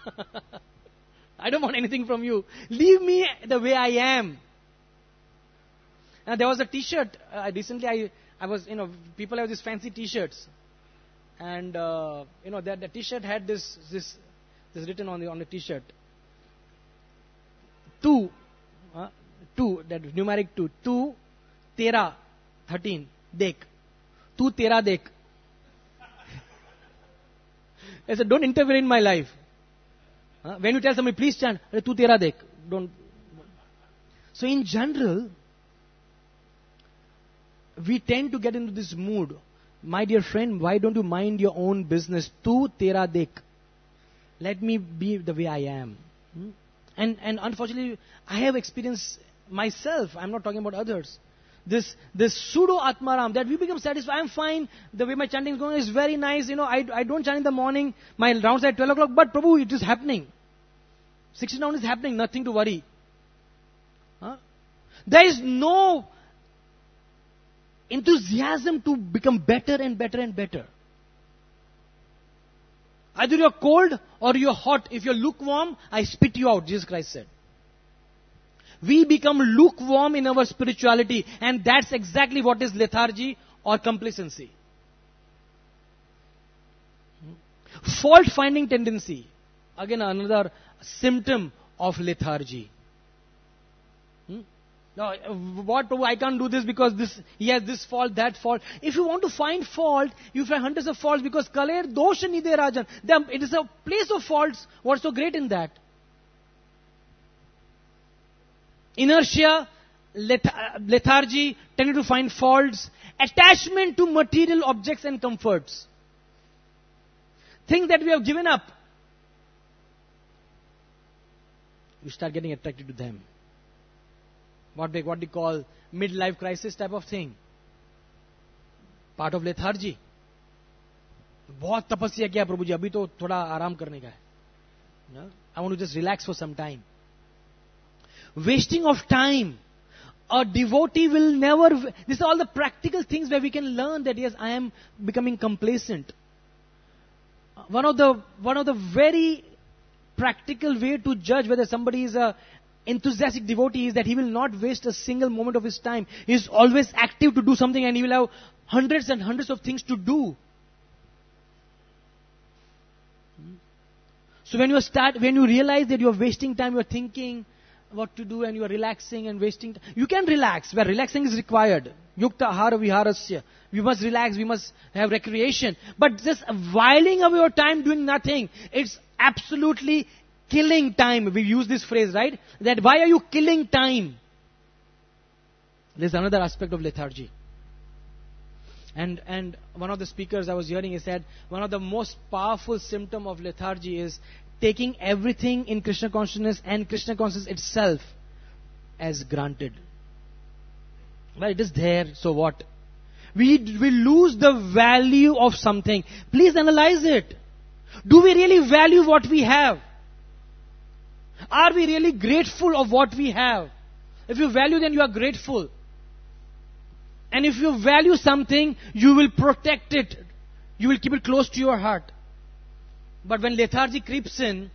I don't want anything from you. Leave me the way I am. And there was a T-shirt. Uh, recently, I, I was, you know, people have these fancy T-shirts, and uh, you know, that the T-shirt had this, this, this written on the on the T-shirt. Two. Uh, Two, that numeric two. Two, tera, thirteen, dek. Two, tera, dek. I said, don't interfere in my life. Huh? When you tell somebody, please chant, two, tera, dek. Don't. So in general, we tend to get into this mood. My dear friend, why don't you mind your own business? Tu, tera, dek. Let me be the way I am. Hmm? And, and unfortunately, I have experienced myself, I'm not talking about others, this this pseudo Atmaram, that we become satisfied. I'm fine, the way my chanting is going is very nice. You know, I, I don't chant in the morning, my rounds are at twelve o'clock, but Prabhu, it is happening. sixteen rounds is happening, nothing to worry. Huh? There is no enthusiasm to become better and better and better. Either you're cold or you're hot. If you're lukewarm, I spit you out, Jesus Christ said. We become lukewarm in our spirituality, and that's exactly what is lethargy or complacency. Fault-finding tendency, again another symptom of lethargy. Hmm? No, what, Prabhu, I can't do this because this he has this fault, that fault. If you want to find fault, you find hundreds of faults, because Kaler dosha nide rajan. It is a place of faults. What's so great in that? Inertia, lethargy, tending to find faults, attachment to material objects and comforts. Things that we have given up. You start getting attracted to them. What they, what they call midlife crisis type of thing. Part of lethargy. बहुत तपस्या किया प्रभु जी, अभी तो थोड़ा आराम करने का है. I want to just relax for some time. Wasting of time. A devotee will never... These are all the practical things where we can learn that yes, I am becoming complacent. One of the one of the very practical way to judge whether somebody is a enthusiastic devotee is that he will not waste a single moment of his time. He is always active to do something, and he will have hundreds and hundreds of things to do. So when you start, when you realize that you are wasting time, you are thinking what to do, and you are relaxing and wasting time. You can relax, where relaxing is required. Yukta ahara viharasya. We must relax, we must have recreation. But just whiling away your time doing nothing, it's absolutely killing time. We use this phrase, right? That why are you killing time? There's another aspect of lethargy. And and one of the speakers I was hearing, he said, one of the most powerful symptom of lethargy is taking everything in Krishna consciousness and Krishna consciousness itself as granted. Well, it is there, so what? We, we lose the value of something. Please analyze it. Do we really value what we have? Are we really grateful of what we have? If you value, then you are grateful. And if you value something, you will protect it. You will keep it close to your heart. But when lethargy creeps in,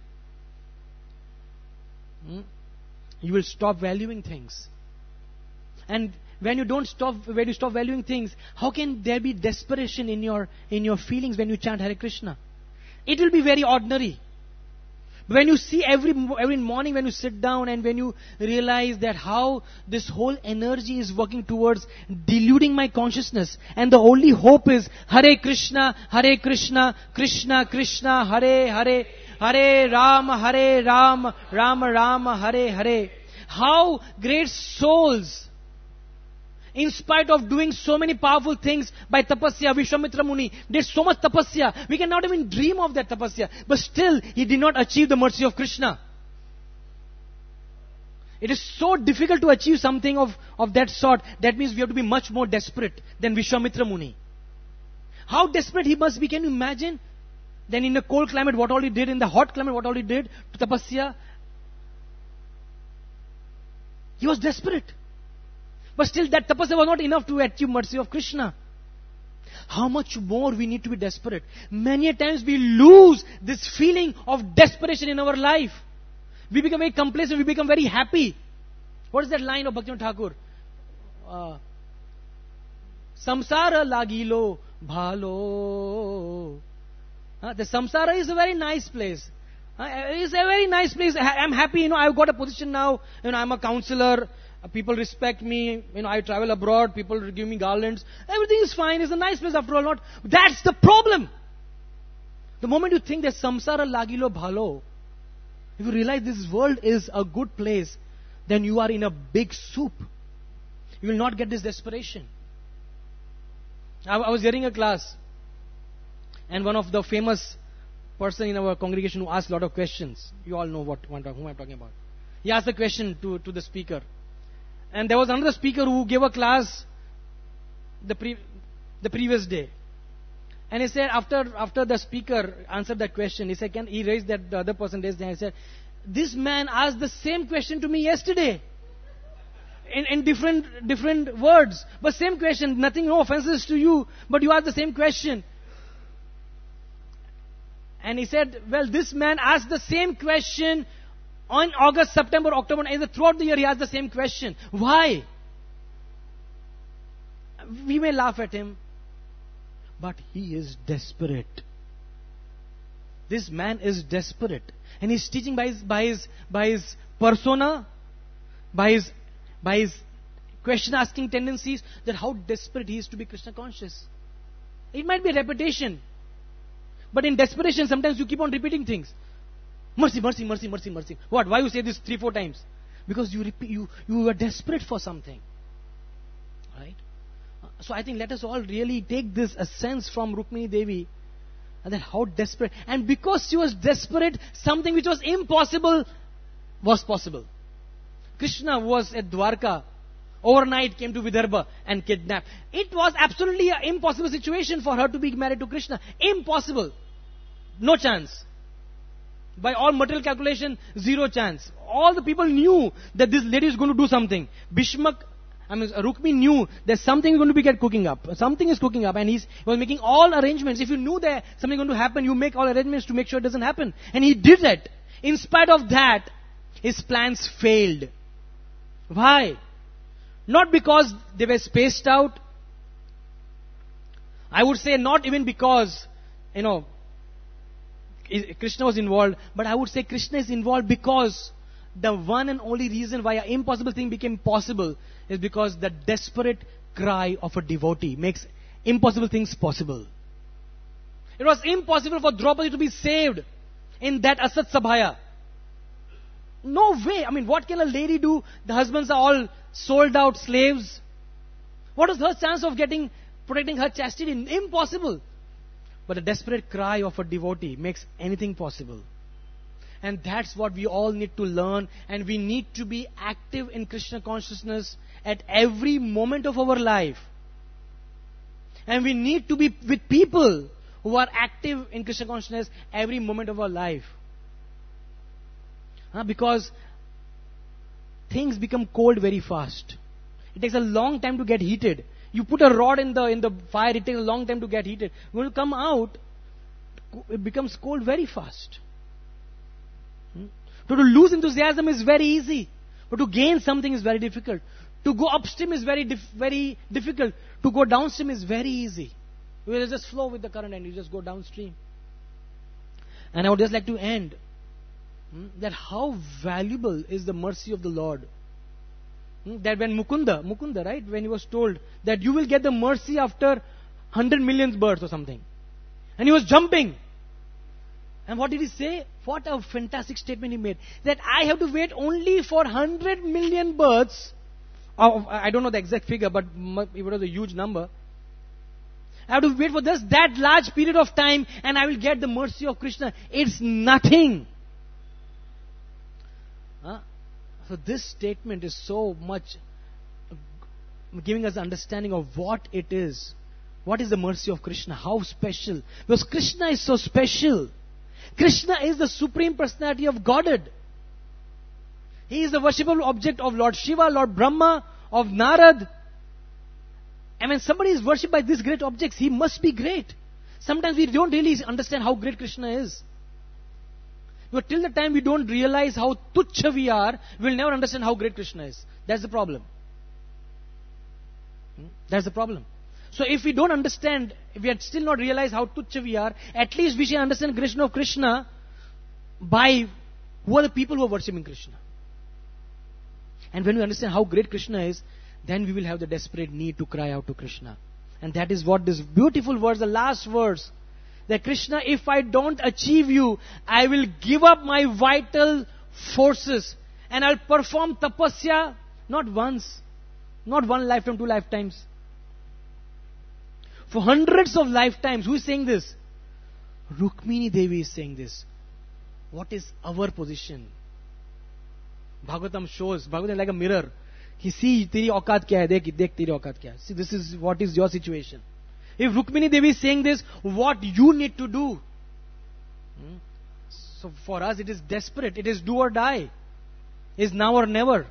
hmm, you will stop valuing things. And when you don't stop, when you stop valuing things, how can there be desperation in your in your feelings when you chant Hare Krishna? It will be very ordinary. When you see every every morning when you sit down and when you realize that how this whole energy is working towards deluding my consciousness, and the only hope is Hare Krishna, Hare Krishna, Krishna Krishna, Hare Hare, Hare Rama, Hare Rama, Rama Rama, Hare Hare. How great souls, in spite of doing so many powerful things by tapasya, Vishwamitra Muni did so much tapasya. We cannot even dream of that tapasya. But still, he did not achieve the mercy of Krishna. It is so difficult to achieve something of, of that sort. That means we have to be much more desperate than Vishwamitra Muni. How desperate he must be, can you imagine? Then in the cold climate, what all he did, in the hot climate, what all he did to tapasya. He was desperate. But still that tapasya was not enough to achieve mercy of Krishna. How much more we need to be desperate. Many a times we lose this feeling of desperation in our life. We become very complacent, we become very happy. What is that line of Bhaktivinoda Thakur? Uh, Samsara lagilo bhalo. Uh, the samsara is a very nice place. Uh, it's a very nice place. I'm happy, you know, I've got a position now. You know, I'm a counselor. People respect me, you know, I travel abroad, people give me garlands. Everything is fine, it's a nice place after all. Not, that's the problem. The moment you think that samsara lagilo bhalo, if you realize this world is a good place, then you are in a big soup. You will not get this desperation. I, I was hearing a class, and one of the famous person in our congregation who asked a lot of questions, you all know what whom I'm talking about. He asked a question to, to the speaker. And there was another speaker who gave a class the pre, the previous day. And he said, after after the speaker answered that question, he said, can he raised that the other person raised their hand. He said, this man asked the same question to me yesterday. In, in different different words. But same question, nothing, no offenses to you, but you asked the same question. And he said, well, this man asked the same question on August, September, October, and throughout the year he asked the same question. Why? We may laugh at him, but he is desperate. This man is desperate. And he's teaching by his, by his, by his persona, by his, by his question asking tendencies, that how desperate he is to be Krishna conscious. It might be a repetition. But in desperation, sometimes you keep on repeating things. Mercy, mercy, mercy, mercy, mercy. What? Why you say this three, four times? Because you repeat, you you are desperate for something. Right? So I think let us all really take this a sense from Rukmini Devi, and that how desperate. And because she was desperate, something which was impossible was possible. Krishna was at Dwarka. Overnight came to Vidarbha and kidnapped. It was absolutely an impossible situation for her to be married to Krishna. Impossible. No chance. By all material calculation, zero chance. All the people knew that this lady is going to do something. Bhishmak, I mean, Rukmi knew that something is going to be get cooking up. Something is cooking up, and he's, he was making all arrangements. If you knew that something is going to happen, you make all arrangements to make sure it doesn't happen. And he did that. In spite of that, his plans failed. Why? Not because they were spaced out. I would say not even because, you know, Krishna was involved, but I would say Krishna is involved because the one and only reason why an impossible thing became possible is because the desperate cry of a devotee makes impossible things possible. It was impossible for Draupadi to be saved in that Asat Sabhaya. No way. I mean, what can a lady do? The husbands are all sold out slaves. What is her chance of getting, protecting her chastity? Impossible. But the desperate cry of a devotee makes anything possible. And that's what we all need to learn. And we need to be active in Krishna consciousness at every moment of our life. And we need to be with people who are active in Krishna consciousness every moment of our life. Huh? Because things become cold very fast. It takes a long time to get heated. You put a rod in the in the fire, it takes a long time to get heated. When you come out, it becomes cold very fast. Hmm? To, to lose enthusiasm is very easy, but to gain something is very difficult. To go upstream is very dif- very difficult. To go downstream is very easy. You will just flow with the current and you just go downstream. And I would just like to end hmm, that how valuable is the mercy of the Lord. Hmm, that when Mukunda, Mukunda, right, when he was told that you will get the mercy after hundred million births or something. And he was jumping. And what did he say? What a fantastic statement he made. That I have to wait only for hundred million births. Of, I don't know the exact figure, but it was a huge number. I have to wait for just that large period of time and I will get the mercy of Krishna. It's nothing. Huh? So this statement is so much giving us understanding of what it is. What is the mercy of Krishna? How special? Because Krishna is so special. Krishna is the Supreme Personality of Godhead. He is the worshipable object of Lord Shiva, Lord Brahma, of Narad. And when somebody is worshipped by these great objects, he must be great. Sometimes we don't really understand how great Krishna is. But till the time we don't realize how tuchha we are, we will never understand how great Krishna is. That's the problem. Hmm? That's the problem. So if we don't understand, if we had still not realized how tuchha we are, at least we should understand Krishna of Krishna by who are the people who are worshipping Krishna. And when we understand how great Krishna is, then we will have the desperate need to cry out to Krishna. And that is what this beautiful verse, the last verse, that Krishna, if I don't achieve you, I will give up my vital forces and I'll perform tapasya not once, not one lifetime, two lifetimes. For hundreds of lifetimes. Who is saying this? Rukmini Devi is saying this. What is our position? Bhagavatam shows, Bhagavatam is like a mirror. He see, teri aukat kya hai, dekh, dekh teri aukat kya hai. See, this is what is your situation. If Rukmini Devi is saying this, what you need to do? Hmm? So for us it is desperate, it is do or die. It is now or never.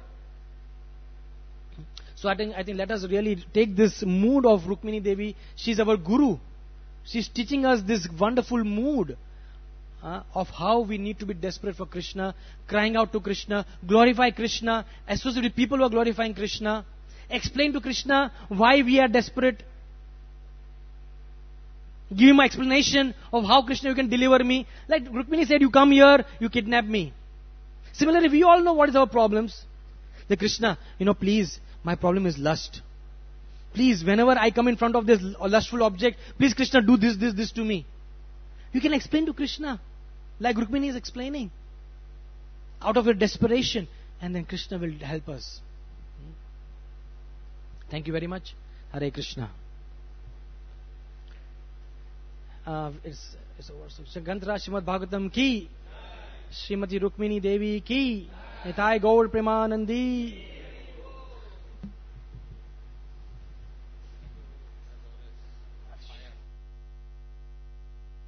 So I think, I think let us really take this mood of Rukmini Devi. She is our guru. She is teaching us this wonderful mood uh, of how we need to be desperate for Krishna, crying out to Krishna, glorify Krishna, associate with people who are glorifying Krishna, explain to Krishna why we are desperate, give him an explanation of how Krishna you can deliver me. Like Rukmini said, you come here, you kidnap me. Similarly, we all know what is our problems. The Krishna, you know, please, my problem is lust. Please, whenever I come in front of this lustful object, please Krishna do this, this, this to me. You can explain to Krishna, like Rukmini is explaining, out of your desperation, and then Krishna will help us. Thank you very much. Hare Krishna. Uh, it's, it's over. So, Granthra Srimad Bhagavatam ki, Srimati Rukmini Devi ki, Nitai Gaur Premanandi.